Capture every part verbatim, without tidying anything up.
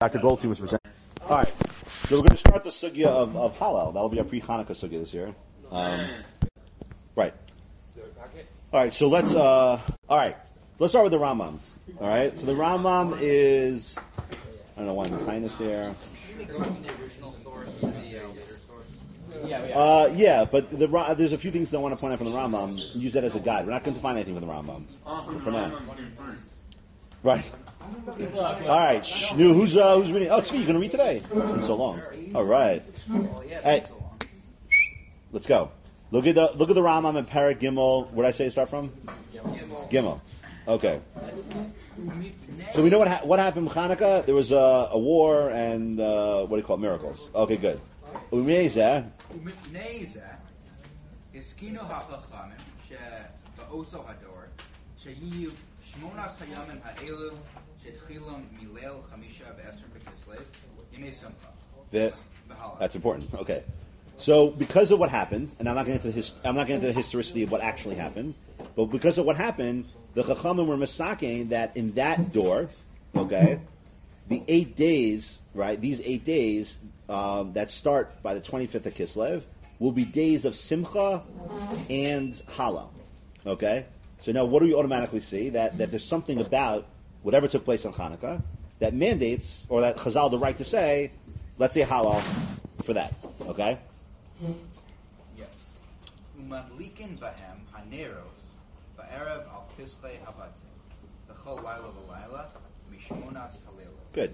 Doctor Goldstein was presenting. All right, so we're going to start the sugya of, of halal. That'll be our pre-Hanukkah sugya this year. Um, right. All right, so let's. Uh, all right, so let's start with the Rambams. All right, so the Rambam is. I don't know why I'm behind this here. Uh, yeah, but the, there's a few things that I want to point out from the Rambam. Use that as a guide. We're not going to find anything from the Rambam for now. Right. All right. Shh, no, who's uh, who's reading? Oh, Tzvi, you're going to read today? It's been so long. All right. Hey, let's go. Look at the look at the Rambam and Parak Gimel. Where did I say to start from? Gimel. Gimel. Okay. So we know what ha- what happened in Hanukkah. There was a, a war and uh, what do you call it? Miracles. Okay, good. Umezeh. Umezeh. Iskinu hachachamim she ba'oso hador sheyiyu shmonas hayamim ha'elu shetchilam milel chamisha ve'esrim b'kislev yimei simcha. That's important. Okay. So because of what happened, and I'm not going to his, I'm not going into the historicity of what actually happened, but because of what happened, the Chachamim were misaking that in that door, okay, the eight days, right? These eight days um, that start by the twenty-fifth of Kislev will be days of Simcha and Chala. Okay. So now, what do we automatically see? That that there's something about whatever took place on Hanukkah that mandates, or that Chazal the right to say, let's say Halal for that. Okay. Yes. Umadlikin bahem haneros ba'erev al pislei habate b'chol laila v'laila mishmonas halila. Good.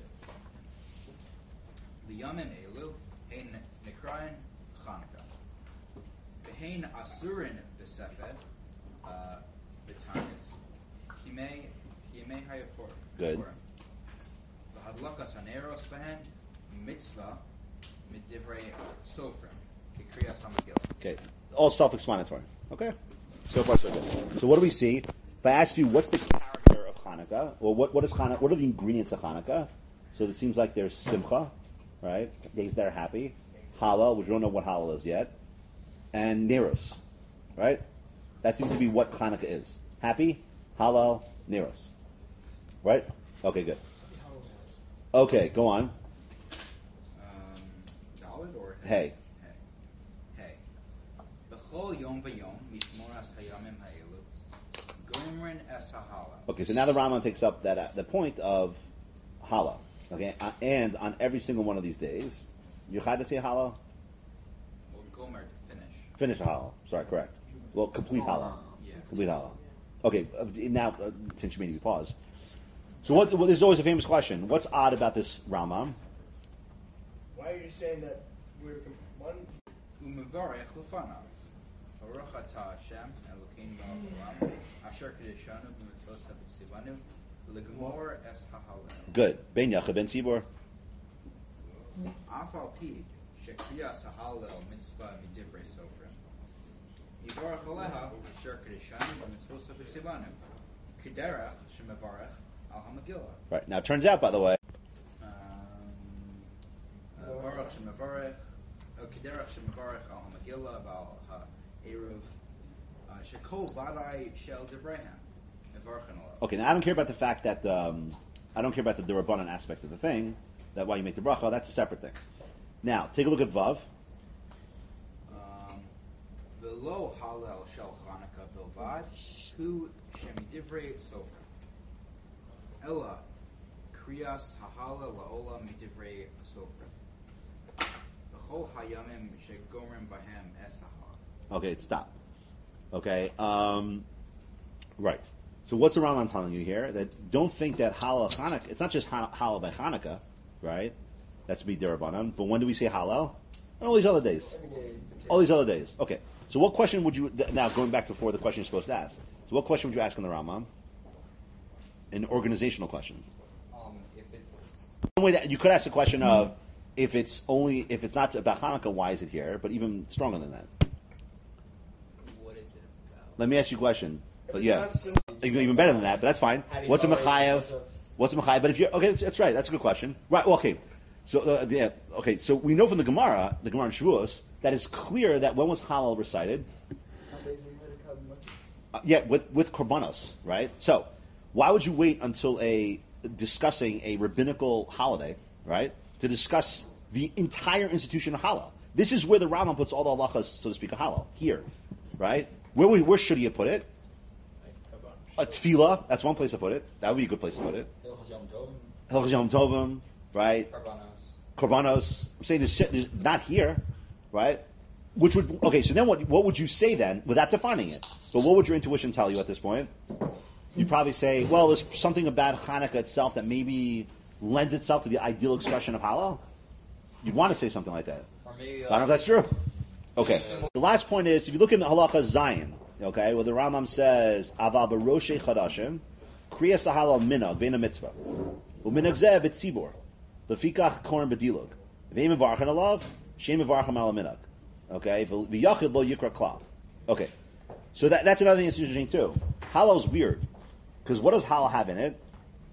Liyamim elu hein nekrayin Chanukah. Behein asurin b'sefed b'tanis kimei kimei hayapor. Good. V'hadlakas haneros bahen mitzvah midivrei sofrim. Okay, all self-explanatory. Okay, so far so good. So what do we see? If I ask you, what's the character of Hanukkah? Well, what what is Hanukkah? What are the ingredients of Hanukkah? So it seems like there's Simcha, right? Days that are happy. Halal, which we don't know what Halal is yet, and Neros, right? That seems to be what Hanukkah is: happy, Halal, Neros, right? Okay, good. Okay, go on. Um, Dalit or Hey. Okay, so now the Rambam takes up that uh, the point of Hala. Okay, uh, and on every single one of these days, you had to say Hala. Well, Gomer to finish. Finish a Hala. Sorry, correct. Well, complete Hala. Yeah. Complete Hala. Okay, uh, now uh, since you made me pause. So what? Well, there's always a famous question. What's odd about this Rambam? Why are you saying that we're one? Umevarech lefanav. Baruch atah Hashem Elokeinu melech haolam asher kedeshanu b'mitzvos haB'tzivanu l'gemor es hahalel. Good. Ben Yacha ben Tzibor. Af al pi shekriyas hahalel mitzvah midivrei sofrim. Yivarach aleha asher kedeshanu b'mitzvos haB'tzivanu kederach shemevarech al hamagillah. Right. Now it turns out, by the way. Um, Baruch shemevarech. Kederach shemevarech al hamagillah v'al Eruv Shekol Vadai Shel Devraham. Okay, now I don't care about the fact that um, I don't care about the Durabanan aspect of the thing. That why you make the bracha, that's a separate thing. Now, take a look at Vav. Velo Halel Shel Chanukah Bilvad Hu Shemidivrei Sofer Ella Kriyas Hahala Laola Midivrei Sofer V'chol Hayamim Shegorim Bahem Es Hahal. Okay, stop. Okay, um, right. So what's the Rambam telling you here? That don't think that Halal Chanukah, it's not just Halal by Chanukah, right? That's be Derabanan. But when do we say Halal? All these other days. All these other days. Okay. So what question would you, now going back to before the question you're supposed to ask. So what question would you ask in the Rambam? An organizational question. Um, if it's... One way that you could ask the question of, if it's only, if it's not about Hanukkah, why is it here? But even stronger than that. What is it about? Let me ask you a question. But yeah, even better than that. But that's fine. What's a mechayev? What's a mechayev? But if you're okay, that's right. That's a good question. Right. Well, okay. So uh, yeah. Okay. So we know from the Gemara, the Gemara in Shavuos, that it's clear that when was Halal recited? Uh, yeah, with with korbanos, right? So why would you wait until a discussing a rabbinical holiday, right? To discuss the entire institution of halal. This is where the Rambam puts all the halachas, so to speak, of halal. Here, right? Where would, where should he have put it? A tefillah. That's one place to put it. That would be a good place to put it. Hilchos Yom Tovim, right? Korbanos. I'm saying this, this not here, right? Which would okay. So then, what what would you say then, without defining it? But what would your intuition tell you at this point? You'd probably say, well, there's something about Hanukkah itself that maybe lends itself to the ideal expression of halal. You'd want to say something like that. Or maybe, uh, I don't know if that's true. Okay. The last point is, if you look in the halacha Zion, okay, where the Rambam says, "Aval b'roshei chadashim, kriyas halal minag ve'ena mitzvah, u'minag zeh b'tzibor, lefikach koren b'dilug, ve'im mevarchen alav, shem mevarchem ala minag." Okay, v'yachid lo yikra klal. Okay, so that, that's another thing that's interesting too. Halal's weird because what does halal have in it?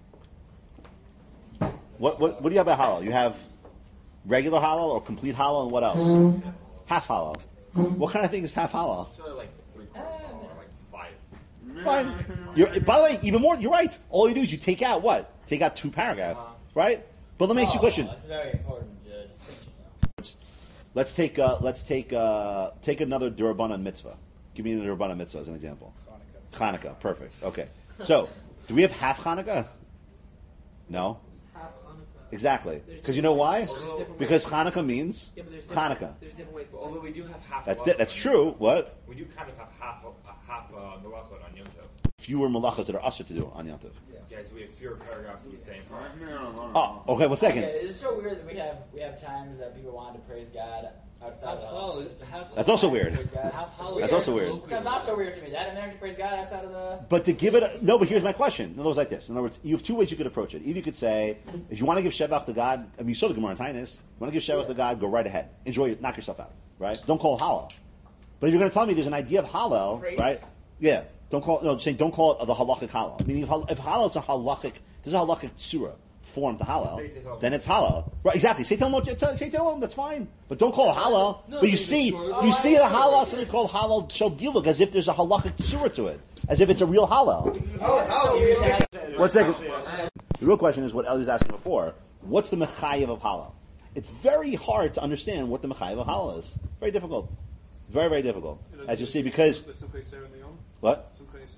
What what what do you have at halal? You have regular halal or complete halal, and what else? Half halal. What kind of thing is half halal? It's really like three quarters halal, or like five. Fine. You're, by the way, even more, you're right. All you do is you take out what? Take out two paragraphs, right? But let me ask you a question. That's a very important uh, distinction. Let's take uh, let's take uh, take another Durabanan mitzvah. Give me another Durabanan mitzvah as an example. Hanukkah. Hanukkah, perfect. Okay. So, do we have half Hanukkah? No. Half Hanukkah. Exactly. Because you know why? Because Hanukkah means Yeah, but there's different, Hanukkah. There's different ways. To Although we do have half. That's halach di- that's on- true. What? We do kind of have half uh, half uh, melachot on Yom Tov. Fewer malachas that are usher to do on Yom Tov. Yeah, so we have fewer paragraphs to be saying. Oh, okay. One second. Okay, it's so weird that we have we have times that people want to praise God outside of the house. That's also weird. Praise God. That's also weird. That's not so weird to me. That and they're to praise God outside of the. But to give it a, no, but here's my question. In other words, like this. In other words, you have two ways you could approach it. Either you could say, if you want to give shevach to God, I mean, you saw the Gemara in Tainus. You want to give shevach to God, go right ahead. Enjoy it. Knock yourself out. Right? Don't call it halal. But if you're going to tell me there's an idea of halal, Praise? right? Yeah. Don't call it. No, saying don't call it the halachic halal. Meaning, if, hal- if halal is a halachic, there's a halachic surah form to halal, Say to him. then it's halal. Right? Exactly. Say to him. what you- tell- Say to him. That's fine. But don't call it halal. No, but you say see, the surah. you Oh, see I the see. halal something called halal shel diluk, as if there's a halachic surah to it, as if it's a real halal. One second. The real question is what Eli was asking before. What's the mechayev of halal? It's very hard to understand what the mechayev of halal is. Very difficult. Very, very difficult. As you see, because what?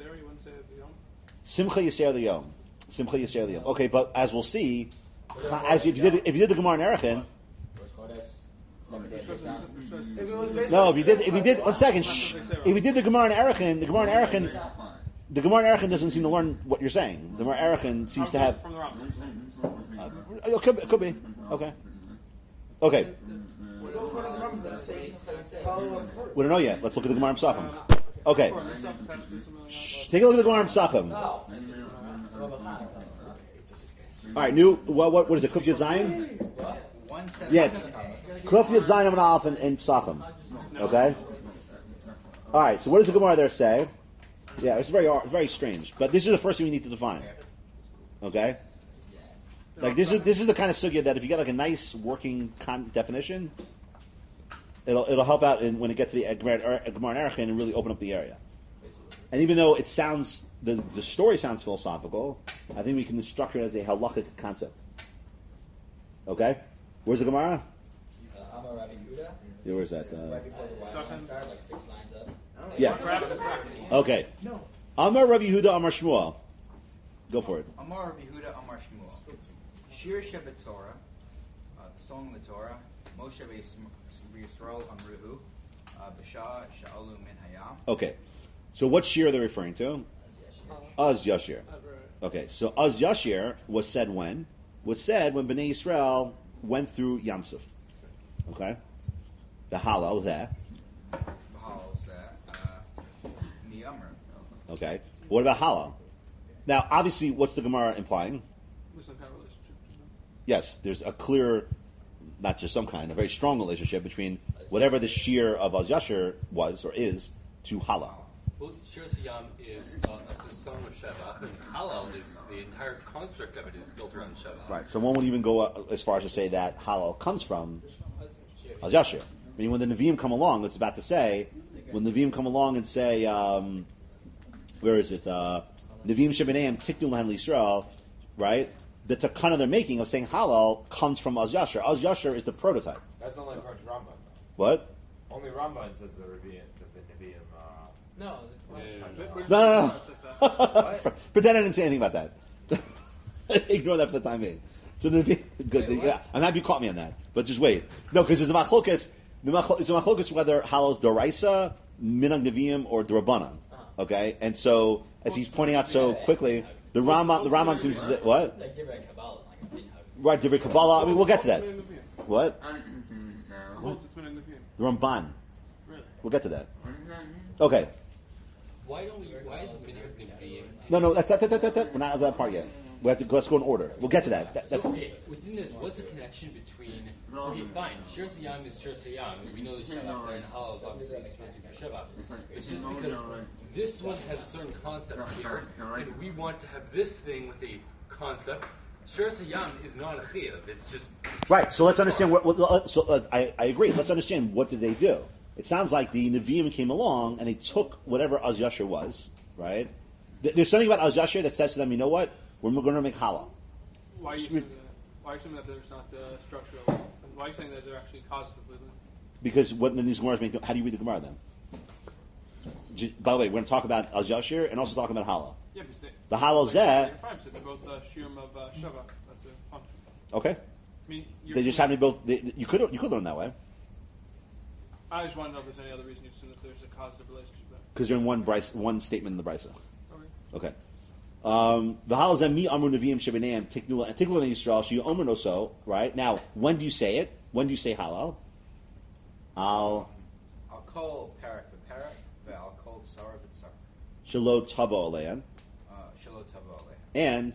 Simcha Yisrael Liyom. Simcha Yisrael Liyom. Okay, but as we'll see, as if you did, if you did the Gemara in Erechim, If it was based no, on if you did, if you did, one second, shh. If you did the Gemara in Erechim, the Gemara in Erechim, the Gemara in Erechim doesn't seem to learn what you're saying. The Gemara in Erechim seems to have. From the Rambam. Uh, it could, it could be. Okay. Okay. Go according to the numbers that say follow important. We don't know yet. Let's look at the Gemara in Pesachim. Okay. Sure, there's stuff attached to some of the Shh. Take a look at the Gemara in Pesachim. Oh. Well, the Hanukkah. All right. New. What? What, what is it? Kuf Yud Zayin? One seven. Yeah. Kuf Yud Zayin and Aleph and, and Pesachim. Okay. All right. So what does the Gemara there say? Yeah, it's very it's very strange. But this is the first thing we need to define. Okay. Like this is this is the kind of sugya that if you get like a nice working con- definition, it'll it'll help out in, when it gets to the Gemara Gemara and Erechim and really open up the area. And even though it sounds the the story sounds philosophical, I think we can structure it as a halachic concept. Okay, where's the Gemara? Uh, Amar Rabbi Yehuda. Yeah, where's that? Uh, Right before the white line started, like six lines up. yeah. Okay. Amar Rabbi Yehuda Amar Shmuel. Go for it. Amar Rabbi Yehuda Amar Shmuel. Shir Shevet Torah, uh, the song of the Torah. Moshe Yisrael Amruhu, B'Shah Sha'alu Min Hayam. Okay. So what shir are they referring to? Az Yashir. Okay, so Az Yashir was said when? Was said when Bnei Yisrael went through Yamsuf. Okay? The halal there. Bahal Zeh, Miyamr. Okay. What about halal? Now, obviously, what's the Gemara implying? With some kind of relationship. Yes, there's a clear, not just some kind, a very strong relationship between whatever the shir of Az Yashir was or is to halal. Well, Shir Siyam is uh, a song of Shevach, and Halal is the entire construct of it is built around Shevach. Right. So one would even go uh, as far as to say that halal comes from Az Yashir. I mean, when the Nevi'im come along, it's about to say, when the Nevi'im come along and say, um, where is it? Uh, Nevi'im Shebeneim Tiknu Lahen L'Yisrael, right? the takana they're making of saying halal comes from Az Yasher. Az Yasher is the prototype. That's only according to Rambam. though. What? Only Rambam says the Revi'im, the, the Nevi'im. Uh, No, Yeah, yeah, the- No, no, no. It says that. Pretend I didn't say anything about that. Ignore that for the time being. So the good. Wait, yeah, I'm happy you caught me on that. But just wait. No, because there's a machlokas. The machlokas, it's a machlokas whether halal is doraisa, minag neviim, or drabanan. Okay, and so as he's pointing out so quickly, the Rambam, the Rambam seems to say what? Like Divrei Kabbalah, like a big hug. Right, Divrei Kabbalah. I mean, we'll get to that. Holds it's been in the Nevi'im. What? Holds it's been in the Nevi'im. The Ramban. Really? We'll get to that. Okay. Why don't we? Why is minhag nevi'im? No, no, that's that. that, that, that, that. We're not at that part yet. We have to let's go in order. We'll get to that. that that's, So, okay, within this, what's the connection between? Okay, fine. Shir Siyam is Shir Siyam. We know the Shabbat there, and halal is obviously supposed to be Shabbat. It's just because this one has a certain concept here, and we want to have this thing with a concept. Shir Siyam is not a chiyuv. It's just right. So let's understand what. what so uh, I, I agree. Let's understand what did they do. It sounds like the Nevi'im came along and they took whatever Az Yasher was. Right. Th- There's something about Az Yasher that says to them, you know what? We're going to make halal. Why are you Sweet. saying that? Why are you saying that there's not uh, structural? Why are you saying that they're actually causatively linked? Because what in these Gemaras make, how do you read the Gemara then? J- By the way, we're going to talk about Az Yasher and also talk about halal. Yeah, because they, The halal like, zeh, Ephraim said they're both uh, shiurim of uh, Shava. That's a function. okay? I mean, you're They just have to both. They, you could you could learn that way I just want to know if there's any other reason you assume that there's a causative relationship there. because they're in one bryce, one statement in the brisa. Okay. Okay. Um, the halal zeh mi amru neviim shebeneim tiknula and tiknula Yisrael she omer so. Right now, when do you say it? When do you say halal? Al I'll call parak v'parak, but I'll call tsar v'tsar. shelo tavo alein Uh, Shalot tavo aleh. and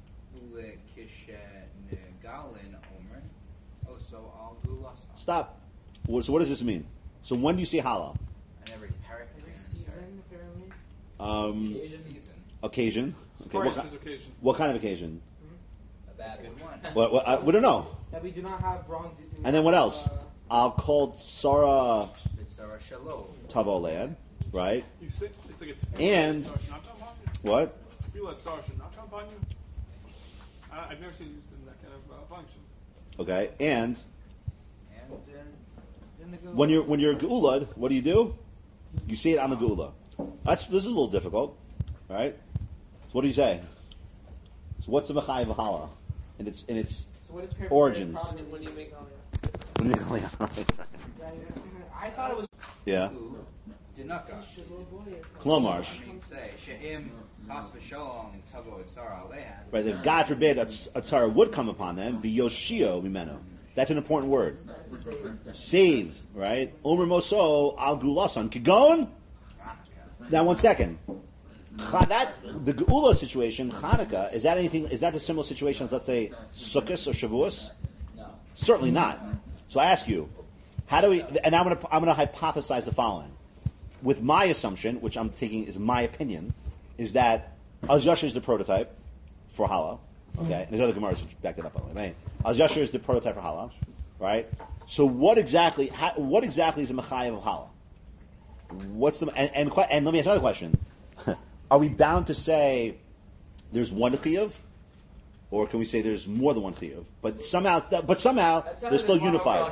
Lekishenegalin omer, also al gulasa. stop. What- So what does this mean? So when do you say halal? And every parak Every season, apparently. Um, Asian season. occasion. Okay, For what, instance, ki- occasion. what kind of occasion? A bad Good one. one. What, what, I, we don't know. That we do not have wrong. And then what else? Uh, I'll call Sarah B'tzara shalom. Tavo Land, right? You sit, it's like a tefillah And- that Tsar should not jump on you. What? Tefillah that Tsar should not jump on you. I, I've never seen it used in that kind of uh, function. Okay, and And then, then the good when you're when you're geulad, what do you do? You say it on the geula. That's this is a little difficult, right? So what do you say? So what's the mechai v'hala? And its in its so what is parent- Origins. problem when you make all what do you mean? Yeah, I thought it was. Yeah, Ooh, Dinaka. Klomarsh. I mean, say, She'im chas v'shalom tavo etzara aleha. Right. If God forbid a, tz- a tzara would come upon them, v'yoshio mimeno. That's an important word. Saved, right? Omer moso al gulasan kigon. Now, one second. Cha- That the geula situation, Hanukkah, is that anything? Is that a similar situation as let's say Sukkot or Shavuos? No. Certainly not. So I ask you, how do we? And I'm going to I'm going to hypothesize the following. With my assumption, which I'm taking is my opinion, is that Az Yasher is the prototype for Hala. Okay, and there's other Gemaras which back that up. By the way, Az Yasher is the prototype for Hala, right? So what exactly? How, what exactly is the Mechayev of Hala? What's the and, and que- and let me ask another question: are we bound to say there's one chiyuv, or can we say there's more than one chiyuv? But somehow, but somehow they're still unified.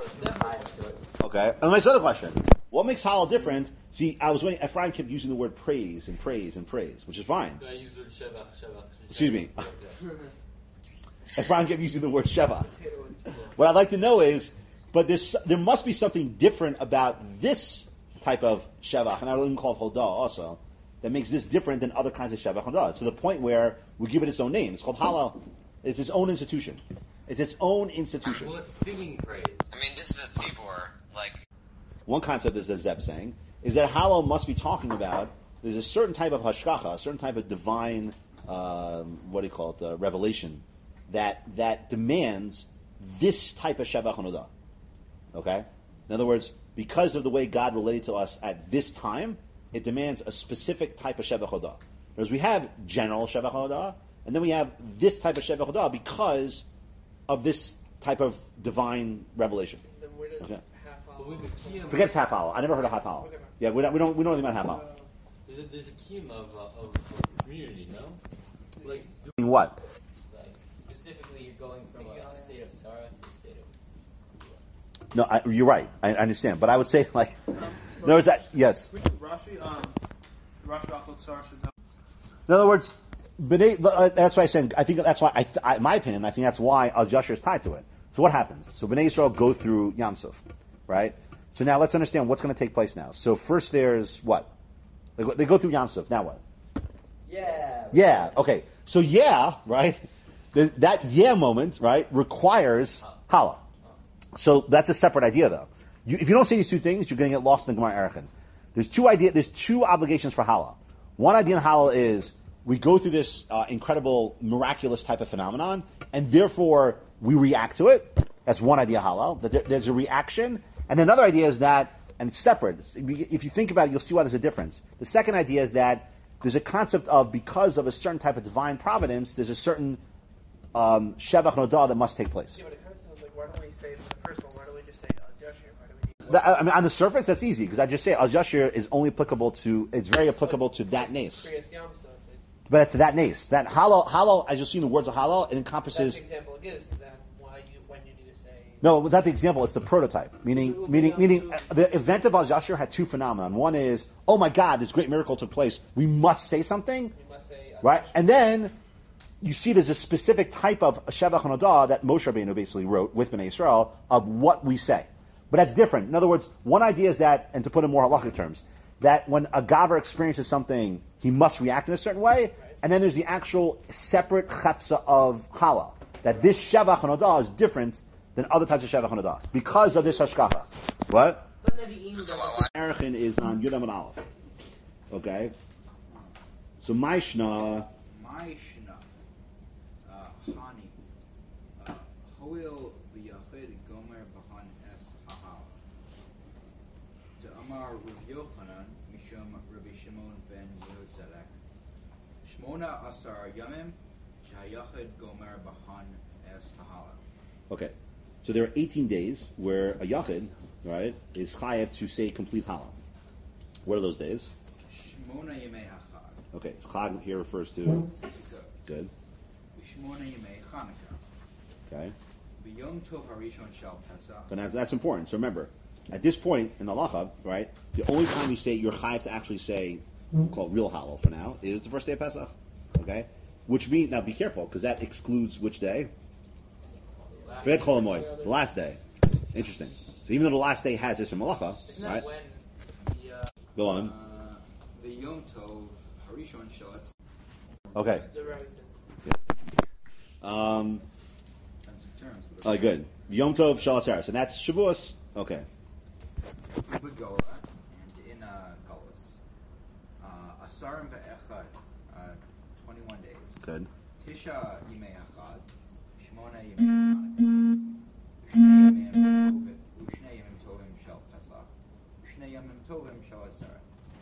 Okay. And my other question: what makes halal different? See, I was waiting. Ephraim kept using the word praise and praise and praise, which is fine. I use the word shevach, shevach. Excuse me. Yeah. Ephraim kept using the word sheva. What I'd like to know is, but there's there must be something different about this type of shevach, and I don't even call it hodah also, that makes this different than other kinds of shevach hodah. To the point where we give it its own name. It's called halal. It's its own institution. It's its own institution. Well, it's singing praise. I mean, this is a tzibor. Like, One concept is, as Zeb saying, is that halal must be talking about there's a certain type of hashkacha, a certain type of divine, um, what do you call it, uh, revelation, that that demands this type of Shabbat Hanudah. Okay? In other words, because of the way God related to us at this time, it demands a specific type of Shabbat Hanudah. Whereas we have general Shabbat Hanudah, and then we have this type of Shabbat Hanudah because of this type of divine revelation. Then where does Okay. half But with the kiyum, Forget half hour. I never heard of half hour. Okay. Yeah, we don't, we don't, we don't know anything about half hour. there's a, there's a kiyum of, uh, of, of community, no? Like, In what? like going from a state of tzara to a state of. No, I, you're right. I, I understand, but I would say like, no, is that yes. Rashi, um, Rashi Achot Tzar should know. In other words, B'nai, uh, that's why I said. I think that's why. I, th- I, my opinion, I think that's why Al Yashir is tied to it. So what happens? So B'nai Yisrael go through Yam Suf, right? So now let's understand what's going to take place now. So first there's what? They go, they go through Yam Suf. Now what? Yeah. Yeah. Okay. So yeah, right? The, that yeah moment, right, requires Hala. So that's a separate idea, though. You, if you don't say these two things, you're going to get lost in the Gemara Erechim. There's two idea. There's two obligations for Hala. One idea in Hala is we go through this uh, incredible, miraculous type of phenomenon, and therefore we react to it. That's one idea, Hala. That there- There's a reaction, and another idea is that, and it's separate. If you think about it, you'll see why there's a difference. The second idea is that there's a concept of because of a certain type of divine providence, there's a certain um, Shevach Nodah that must take place. Yeah, but it kind of sounds like, why don't we say, for the first one, why don't we just say Al Yashir? Why do we need That- I mean, on the surface, that's easy because I just say Al Yashir is only applicable to. It's very applicable to that nace, Kriyas Yam Suf? It- but it's that nace. That halal, halal, as you'll see in the words of halal, it That's encompasses. the example it gives, then why you, when you need to say... No, it's not the example. It's the prototype. Meaning, meaning, meaning, uh, the event of Al Yashir had two phenomena. One is, oh my God, this great miracle took place. We must say something, You must say... Al right? Yashir. And then you see there's a specific type of Shevach Nodah that Moshe Rabbeinu basically wrote with Bnei Yisrael of what we say. But that's different. In other words, one idea is that, and to put it in more halachic terms, that when a Gaver experiences something, he must react in a certain way. And then there's the actual separate chetza of Hala. That this Shevach Nodah is different than other types of Shevach Nodah because of this Hashkafa. What? So why, why Erechim is on Yudam and Aleph. Okay? So Maishna, Ma'ishna, uh, Hani, uh, Hoil v'yachid gomer b'han es hahal. To Amar Rav Yochanan, Mishum Rabbi Shimon ben Yehotzedek, Shmona asar yamim, shehayachid gomer b'han es hahal. okay. So there are eighteen days where a Yachid, right, is chayav to say complete Hala. What are those days? Shmona yemei hachag, Okay, Chag here refers to, good, Shmona yemei Chanukah, okay. B'yom tov harishon shel Pesach. But that's, that's important. So remember, at this point in the halacha, right, the only time we say you're chayav to actually say, called real halal for now, is the first day of Pesach. Okay? Which means, now be careful, because that excludes which day? Forget Chol Hamoed, the last day. Interesting. So even though the last day has this in malacha, Isn't right? that when the uh, Go on. Uh, V'yom tov harishon shel Etz- Okay. The Remington. Um, Fancy terms, but oh, good. Yom Tov Shalatzar. So that's Shavuos. Okay. Begola and in uh, Golas. Uh, Asarim ve'echad, uh, twenty-one days. Good. Tisha yimei achad, Shmona yimei Chanukah, Ushne yamim tovim, Ushne yamim tovim shel Pesach, Ushne yamim tovim shel Atzeret.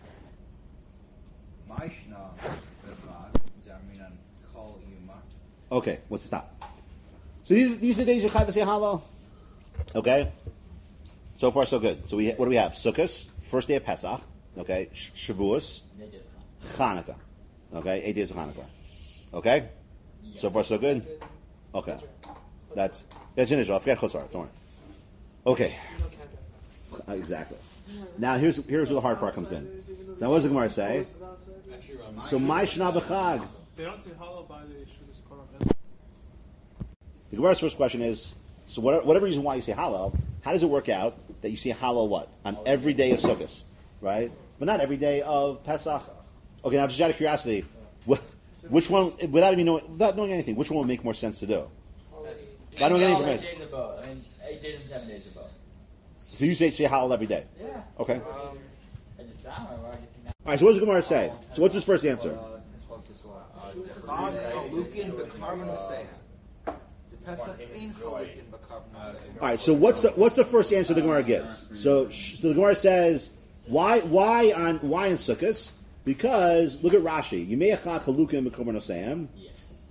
Ma'ishna v'chad, Zarminan kol yuma. Okay, let's stop. So these, these are the days you're chayav to say halal. Okay. So far, so good. So we what do we have? Sukkot, first day of Pesach. Okay. Sh- Shavuos, they just Chanukah. Okay, eight days of Hanukkah. Okay. So far, so good. Okay. That's that's in Israel. Forget Chutzar. Don't worry. Okay. You don't count that. Uh, Exactly. Now here's here's where the hard part comes in. So now what does the Gemara say? Actually, Ram, So my Shana b'Chag. They don't say halal by the Shudas Korban. The Gemara's first question is: so what, whatever reason why you say halal, how does it work out that you say halal what on every day of Sukkot, right? But not every day of Pesach. Okay, now just out of curiosity, wh- which one, without even knowing, without knowing anything, which one would make more sense to do? I don't get any all eight information. days of both. I mean, eight days and seven days of both. So you say say halal every day. Yeah. Okay. Um, I just I don't know why you think that. All right. So what does the Gemara say? So what's his first answer? Chag chalukin v'karban oseha. The Pesach ein chalukin v'karban oseha. All right. So what's the what's the first answer the Gemara gives? So sh- so the Gemara says why why on why in Sukkot? Because look at Rashi. Yimeachach halukim b'korban oseim. Yes.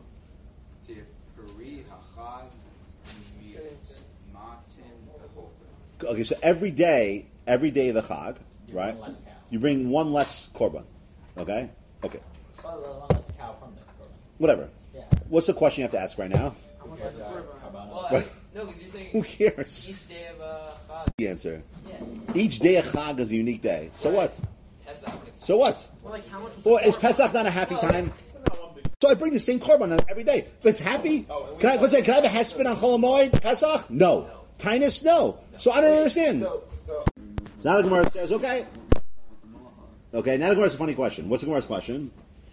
Tiferi hachag mitz matin v'hofen. Okay. So every day, every day of the Chag, You right? bring less cow. You bring one less korban. Okay. Okay. Well, one less cow from the korban. Whatever. Yeah. What's the question you have to ask right now? How much Because, was the uh, korban? Karbanos. Well, Right. no, because you're saying Who cares? each day of uh, Chag. The answer. Yeah. Each day of Chag is a unique day. So Right. what? Pesach. It's So what? Well, like how much was Well, the is korban? Pesach not a happy No, time? Not one big. So I bring the same korban every day. But it's happy? Can I, let's say, can I have a hesped on Chol Hamoed, Pesach? No. Tinus? No. So I don't understand. So, so So now the Gemara says, okay. Okay, now the Gemara has a funny question. What's the Gemara's question?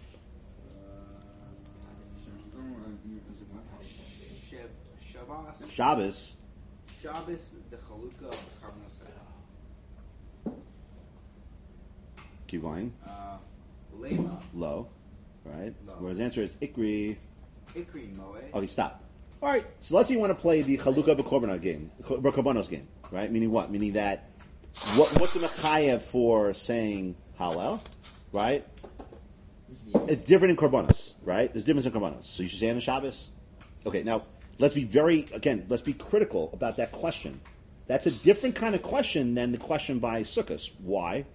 Shav- Shabbos, Shabbos. Shabbos, the Chalukah of Karbanos. Keep going. Uh, Lema, Low. Right? Low. Whereas the answer is Ikri. Ikri Moed. Okay, stop. All right, so let's say you want to play the Chalukah B'Korbanos game, B'Korbanos game, right? Meaning what? Meaning that, what, what's the Mechayev for saying Hallel, right? It's different in Korbanos, right? There's difference in Korbanos. So you should say on the Shabbos? Okay, now, let's be very, again, let's be critical about that question. That's a different kind of question than the question by Sukkos. Why?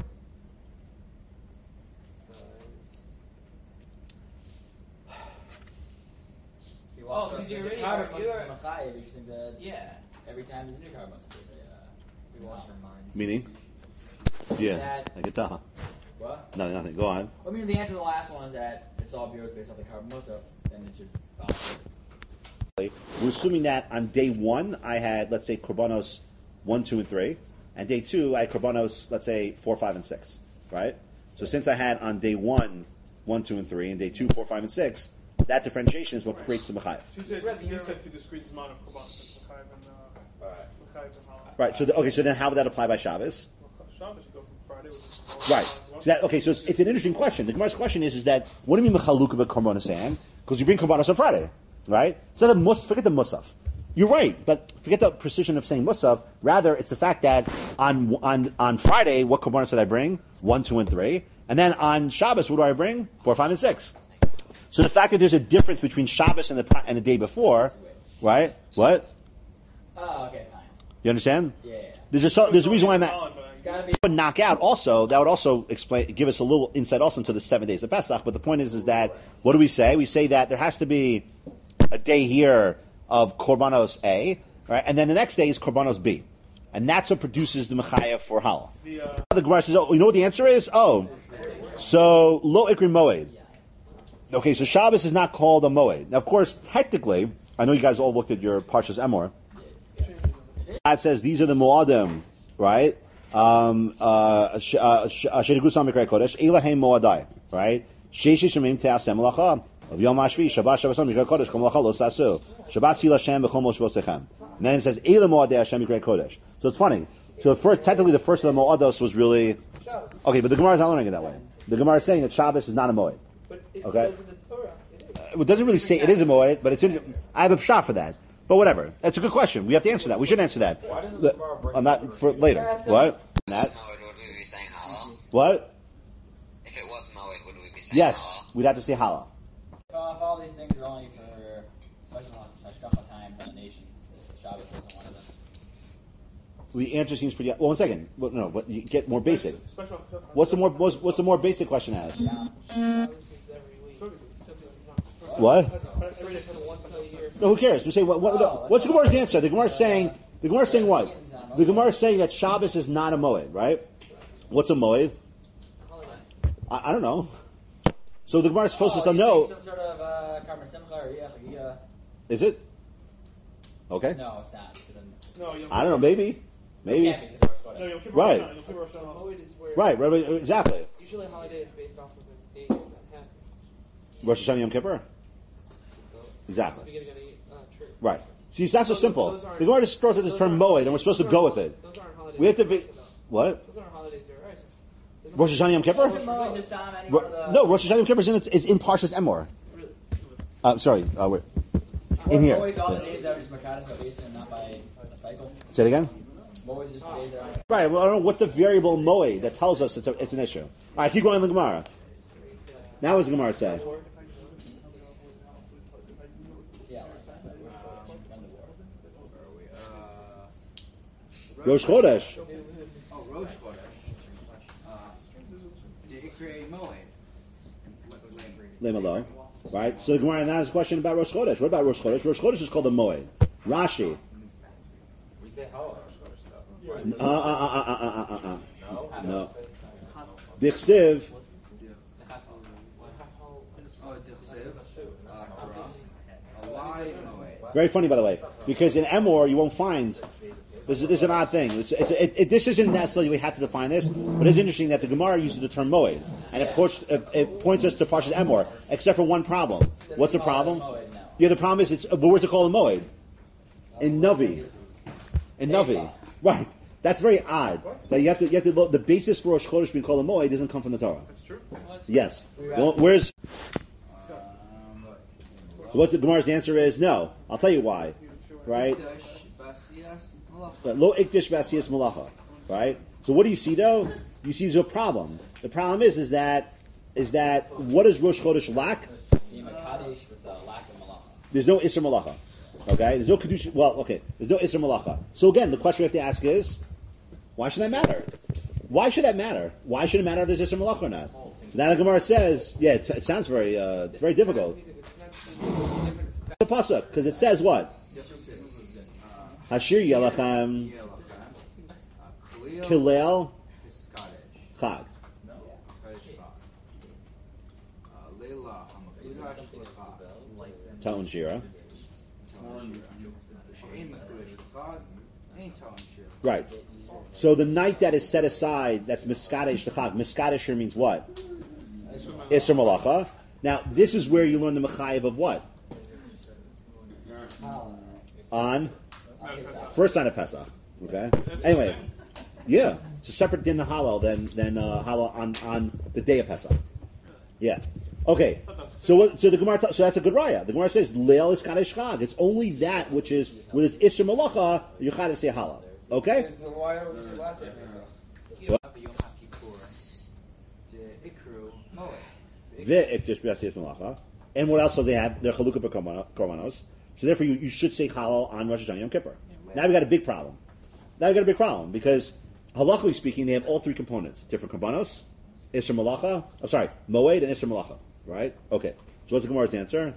you Oh, also because think you're the already- Karbanos you're- is Machayev, you just think that Yeah. every time there's a new Karbanos, there's a, uh, We wow. lost our minds. Meaning? Yeah, That- I can tell. What? No, nothing. Go on. I mean, the answer to the last one is that it's all viewers based off the Karbanos, so then it should follow. We're assuming that on day one, I had, let's say, Korbanos one, two, and three. And day two, I had Korbanos, let's say, four, five, and six. Right? So since I had on day one, one, two, and three, and day two, four, five, and six, that differentiation is what creates the Mechayev. So you said, Right, you you're- said two discrete amount of korbanos, Mechayev and uh, Mechayev and Halal. Right. So the, okay. So then, how would that apply by Shabbos? Shabbos, you go from Friday with the Right. So that, okay. So it's, it's an interesting question. The Gemara's question is: is that what do you mean Mechaluka b'Korbanos hand? Because you bring Korbanos on Friday, right? So the mus. Forget the Musaf. You're right, but forget the precision of saying Musaf. Rather, it's the fact that on on on Friday, what Korbanos did I bring? One, two, and three. And then on Shabbos, what do I bring? Four, five, and six. So the fact that there's a difference between Shabbos and the pa- and the day before, right? What? Oh, okay, fine. You understand? Yeah, yeah. There's a so, there's a reason why I'm at. It's gotta be. Would knock out also. That would also explain, give us a little insight also into the seven days of Pesach. But the point is, is that what do we say? We say that there has to be a day here of Korbanos A, right, and then the next day is Korbanos B, and that's what produces the Mechayev for Hal. The, uh, The Gemara says, "Oh, you know what the answer is? Oh, so Lo Ikri Moed." Okay, so Shabbos is not called a Moed. Now, of course, technically, I know you guys all looked at your Parshas Emor. God says these are the Moadim, right? Um, uh, Shedegusam Mikra Kodesh, Elahem Moadai, right? Sheish Shemim Teasem Malacha of Yom Hashvi, Shabbat Shabbat Mikra Kodesh, Kom Malacha Lo Sasu, Shabbat Sil Hashem B'Chol Mos Vosechem. And then it says Elah Moadai Hashem Mikra Kodesh. So it's funny. So the first, technically, the first of the Moados was really okay, but the Gemara is not learning it that way. The Gemara is saying that Shabbos is not a Moed. But it Okay. says in the Torah, it is. Uh, It doesn't really say it is a Moed, but it's in. I have a shot for that. But whatever. That's a good question. We have to answer that. We should answer that. Why doesn't The- the Gemara bring I'm not for later. Yeah, so- What? That? Moed, would we be saying halal? What? If it was Moed, would we be saying Yes, halal? we'd have to say Hala. Well, if all these things are only for special hashgacha times on the nation, this Shabbos wasn't one of them. The answer seems pretty. Well, one second. Well, no, but you get more basic. special. What's the more? What's, what's the more basic question to ask? Shabbos is every week. So- Sukkot is not. What? Every day for once a year. No, who cares? We say what? what Oh, what's the Gemara's answer? The Gemara's saying. The Gemara's saying what? The Gemara's saying that Shabbos is not a Moed, right? What's a Moed? I, I don't know. So the Gemara's supposed Oh, to you know. think some sort of uh, Karban Simcha or Riyach or Giyah. Is it? Okay. No, it's not. It doesn't- No, Yom I don't know. Maybe. It Maybe. can't be because it's No, Kodesh. Yom Kippur Right. Rosh Hashanah, Yom Kippur Rosh Hashanah. Moed is where Right. Right. right, Exactly. usually a holiday is based off of the days that happen. Rosh Hashanah Yom Kippur. Exactly. Beginning of the uh, church. Right. See, it's not so Those- simple. those aren't- The Gemara just throws out this those term aren't Moed, holidays. and we're supposed to Those go aren't with it. hol- Those aren't holidays. We have to they're be. Raisa, though. What? Those aren't holidays. They're Raisa. Isn't Rosh Hashanah Yom Kippur? Isn't Moed just Tom any one of the? No, Rosh Hashanah Yom Kippur is in, is in Parshas Emor. Really? Uh, sorry, uh, wait. Or in here. Moed's all the days that are just Mercados by basin and not by a cycle. Say it again. Moed's just the days that are. Right. Well, I don't know what's the variable Moed that tells us it's, a, it's an issue. All right, keep going in the Gemara. Now, what does the Gemara say? Yeah, like that. When the war. Uh, Rosh Chodesh. Oh, Rosh Chodesh. Uh, Deikre Moed. Lema lo. right? So the Gemara now has a question about Rosh Chodesh. What about Rosh Chodesh? Rosh Chodesh is called the Moed. Rashi. We say halal Rosh Chodesh Uh, uh, uh, uh, uh, uh, uh, uh. stuff. No? No. Dichsiv. Oh, it's a sieve. Uh, cross. A lie, moed. Very funny, by the way, because in Emor you won't find. This is, this is an odd thing. It's, it's, it, it, this isn't necessarily we have to define this, but it's interesting that the Gemara uses the term Moed, and it, points, it, it points us to Parshas Emor, except for one problem. What's the problem? Yeah, the problem is it's. But where's it called a Moed? In Navi. In Navi, right? That's very odd. That you have to. You have to. Look, the basis for Rosh Chodesh being called a Moed doesn't come from the Torah. That's true. Yes. Well, where's? So what's the Gemara's answer is no. I'll tell you why. Right. Lo ikdish b'asiyas malacha, right? So what do you see though? You see there's a problem. The problem is, is that, is that what does Rosh Chodesh lack? There's no Isser Malacha. Okay, there's no kedusha. Well, okay, there's no Isser Malacha. So again, the question we have to ask is, why should that matter? Why should that matter? Why should it matter if there's Isser Malacha or not? So now the Gemara says, yeah, it, it sounds very, uh, very difficult. The pasuk because it says what? Hashir Yelachem Kilel Chag. Ta'un Shira. Right. So the night that is set aside, that's Miskadesh the Chag. Miskadesh here means what? Isser Malacha. Now, this is where you learn the Mechayev of what? On first sign of Pesach. Okay. Anyway, yeah, it's a separate din of halal than than uh, halal on, on the day of Pesach. Yeah. Okay. So what? So the Gemara. So that's a good raya. The Gemara says leil is kadesh chag. It's only that which is with its isser malacha you gotta say halal. Okay. And what else do they have? They're chalukah b'korbanos. So therefore, you, you should say halal on Rosh Hashanah Yom Kippur. Now we got a big problem. Now we got a big problem because halachically speaking, they have all three components: different korbanos, isser malacha. I'm sorry, moed and isser malacha. Right? Okay. So what's the Gemara's answer?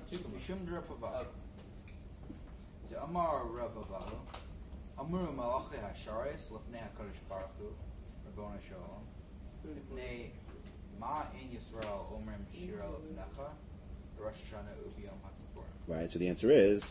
Right. So the answer is.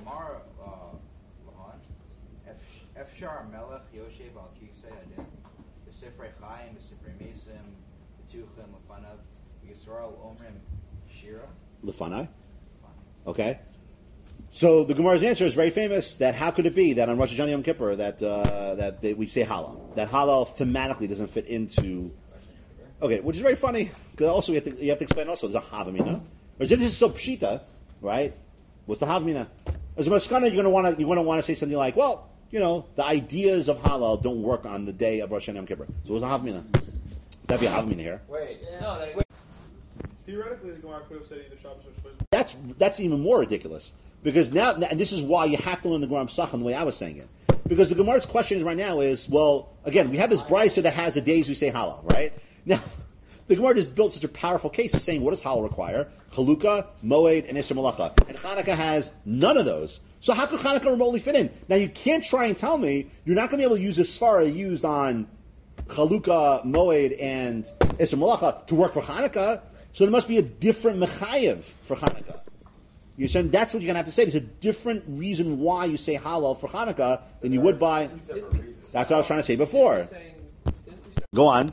Efshar Melech Yoshev al Kisei Adin, the Sifrei Chaim, the Sifrei Mesim, the Tuchim Lefanav, Yisrael Omrim Shira. Lefanai. Okay. So the Gemara's answer is very famous. That how could it be that on Rosh Hashanah Yom Kippur that uh, that they, we say halal? That halal thematically doesn't fit into. Okay, which is very funny because also you have to you have to explain also there's a havamina. Or this is so pshita, right? What's the havamina? As a maskana, you're going to want to you're going to want to say something like, well, you know, the ideas of halal don't work on the day of Rosh Hashanah Yom Kippur. So what's the havamina? That'd be a havamina here. Wait, yeah. no, that, Theoretically, the Gemara could have said either Shabbos or Shabbos. That's that's even more ridiculous because now, and this is why you have to learn the Gemara Pesachim the way I was saying it. Because the Gemara's question right now is, well, again, we have this brisa that has the days we say halal, right? Now, the Gemara just built such a powerful case of saying, what does halal require? Chalukah, Moed, and Isser Malacha. And Chanukah has none of those. So how could Chanukah remotely fit in? Now, you can't try and tell me you're not going to be able to use the svara used on Chalukah, Moed, and Isser Malacha to work for Chanukah. So there must be a different mechayev for Chanukah. You saying that's what you're going to have to say. There's a different reason why you say halal for Chanukah than you would by. That's what I was trying to say before. Go on.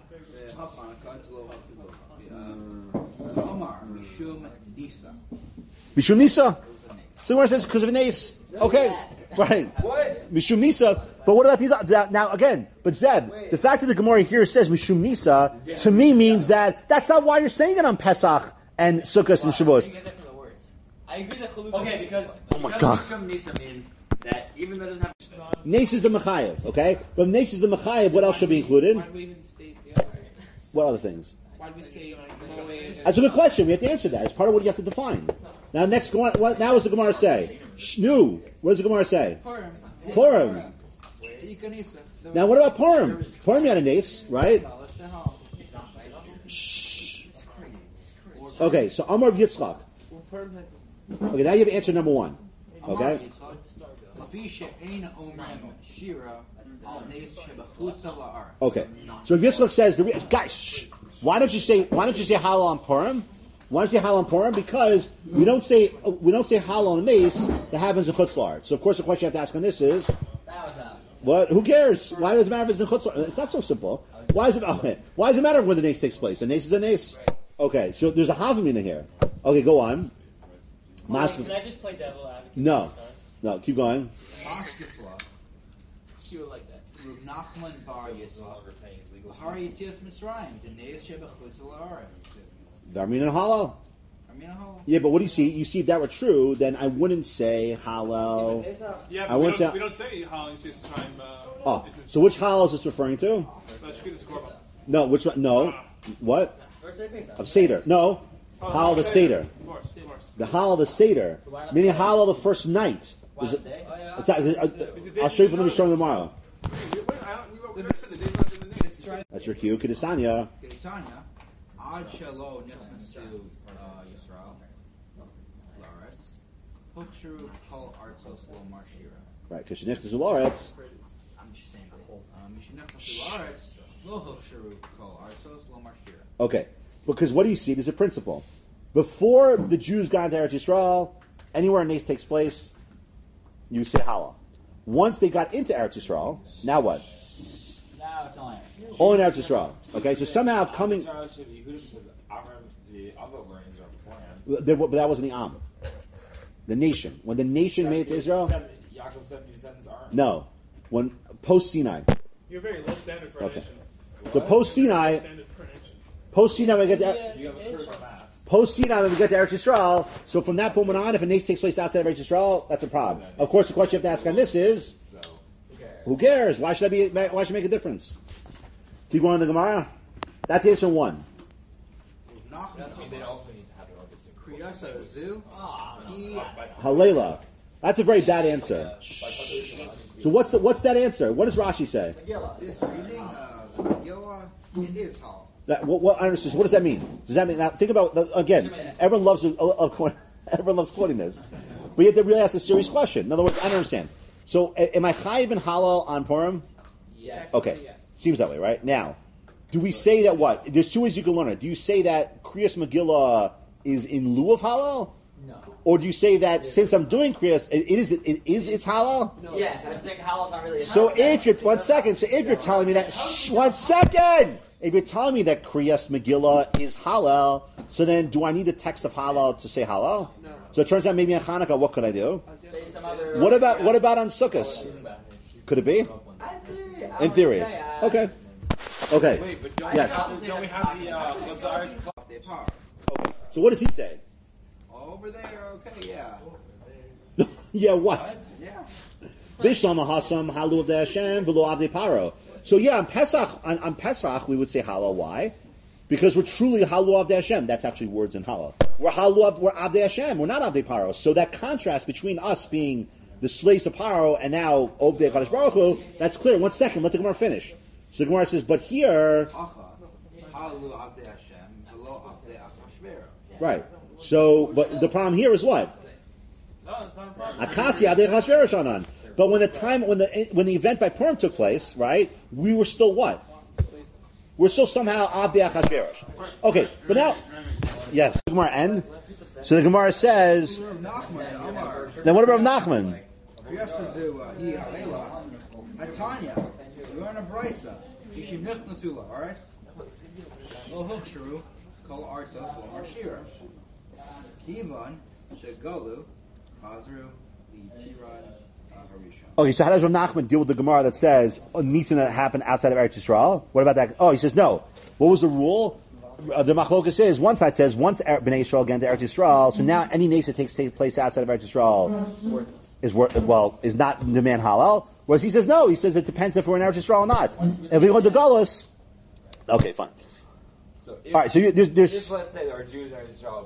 Mishum Nisa. So where it says because of an ace. Okay, right. What? Mishum Nisa. But what about these? Now again, but Zeb, Wait. the fact that the Gemara here says Mishum Nisa yeah. to me means that that's not why you're saying it on Pesach and Sukkot and Shavuot. I agree that Chalukah. Okay, because oh my God. Mishum Nisa means that even though it doesn't have Nace is the Mechayev, okay? But Nace is the Mechayev, what else should be included? Why do we even state the other? What other things? Why do we state Moed? That's a good question. We have to answer that. It's part of what you have to define. Now, next, what, now what does the Gemara say? Shnu. What does the Gemara say? Purim. Purim. Now, what about Purim? Purim you had a nace, right? Shh. Okay, so Amar Yitzchak. Purim has. Okay, now you have answer number one. Amar Okay? Yitzchak, Lefi she'ein omrim shira al nes shebachutza la'ar. Okay. So if Yitzchak says, the re- guys, shh, why don't you say why don't you say halal on Purim? Why don't you say halal on Purim? Because we don't say we don't say halal on the mace that happens in Chutz La'aretz. So of course the question you have to ask on this is, That was out. what? Who cares? Why does it matter if it's in Chutz La'aretz? It's not so simple. Why does it? Okay. Why does it matter when the nace takes place? A nace is a nace. Okay. So there's a havamina here. Okay, go on. Mas- Can I just play devil advocate? no, no. Keep going. Mashkifla, She would like that. Reb Nachman bar Yitzchak, Har Yitzias Mitzrayim, the nes shebachutza la'ar. Darmin and halal. I mean, how? Yeah, but what do you see? You see, if that were true, then I wouldn't say halal. Yeah, I but we went don't, to- we don't say how in season time. Uh, Oh, so which halal is this referring to? Let's get the scoreboard. No, which one? No. What? First day Pesach. Of Seder. No. Oh, Halal the Seder. Of course, of course. The halal the Seder. Meaning halal the first night. Why Is the it- day? it's not- uh, I'll show you from the Mishon tomorrow. We, we, we, I don't- we, we already said the days not in the names. That's your cue. Kedisanya. Ketanya, Ad Shelo Nichnasu Yisrael, La'aretz, Huchshiru Kol Artzos Lo Marshira. Right. Kishanich to Zularetz. I'm just saying the whole. Mishinechnasu La'aretz, Lo Huchshiru Kol Artzos Lo Marshira. Okay. Because what do you see? There's a principle. Before the Jews got into Eretz Yisrael, anywhere a nace takes place, you say halal. Once they got into Eretz Yisrael, now what? Now it's on. All in Eretz Yisrael. Okay, so somehow coming. Israel should be Yehuda because Avram, the other were in Israel beforehand. There, but that wasn't the Am. The nation. When the nation made it to Israel? Seven, Yaakov seventy descendants are. No. When post Sinai. You're very low standard for a Okay. nation. So post Sinai, Standard for a nation. post Sinai, we get to, You have a critical mass. post Sinai when we get to Eretz Yisrael. So from that point on, if a nace takes place outside of Eretz Yisrael, that's a problem. Of course, the question you have to ask on this is, So who cares? Why should I be? Why should it make a difference? Keep going on the Gemara. That's answer one. Nachman that means they also need to have their own distinct. Kriyasa Zu, He Halela. That's a very bad answer. So what's the what's that answer? What does Rashi say? Megillah. This reading of the Megillah, it is Hal. That, what, what, I understand. So what does that mean? Does that mean now? Think about again. Everyone loves uh, uh, everyone loves quoting this, but you have to really ask a serious question. In other words, I don't understand. So a- am I chayiv and halal on Purim? Yes. Okay, seems that way, right? Now, do we say that what? There's two ways you can learn it. Do you say that Kriyas Megillah is in lieu of halal, No. or do you say that since I'm doing Kriyas, it, it is it is it's halal? Yes, I just think halal's not really. So if you're one second, so if you're telling me that shh, one second, if you're telling me that Kriyas Megillah is halal, so then do I need the text of halal to say halal? No. So it turns out maybe on Hanukkah, what could I do? Say some other. What about what about on Sukkot? Could it be? In theory. I In would theory. say, uh, Okay. Okay. Wait, but don't, Yes. we, don't we have the uh, Lazar's Off their power. So what does he say? Over there, okay, yeah. Yeah, what? Yeah. Bishlam Hasam Halu of the Hashem V'lo Avdei Paro. So yeah, on Pesach, on, on Pesach we would say halal. Why? Because we're truly Halu Avdei Hashem. That's actually words in halal. We're Halu Av, we're Avdei Hashem. We're not Avdei Paro. So that contrast between us being the slaves of Paro and now Ovdei Kadosh Baruch Hu, that's clear. One second, let the Gemara finish. So the Gemara says, but here, Acha, Halu Avdei Hashem, V'lo Avdei Achashverosh. right. So, but the problem here is what? Akasi Avdei Achashverosh Anan. But when the time, when the when the event by Purim took place, right, we were still what? We're still somehow Avdei Achashverosh. Okay, but now, yes, the Gemara end. So the Gemara says, Nachman, Amar, then what about Nachman? Kriyasa Zu, He Alela, Atanya, we learn a Brisa, Yishim Nichnasu La'aretz, Lo Huchshiru, Kol Artzos Lo Marshira. Kivan, Shegalu, Chazru, the Tirad, Harishon. Okay, so how does Rav Nachman deal with the Gemara that says oh, Nisan that happened outside of Eretz Yisrael? What about that? Oh, he says no. What was the rule? Uh, the Machlokas is one side says once er- Bnei Yisrael get into Eretz Yisrael, so now any nation that takes, takes place outside of Eretz Yisrael is worth well is not demand halal. Whereas he says no. He says it depends if we're in Eretz Yisrael or not. If we go to Galus, okay, fine. So if, All right, so you, there's, there's if let's say there are Jews in Israel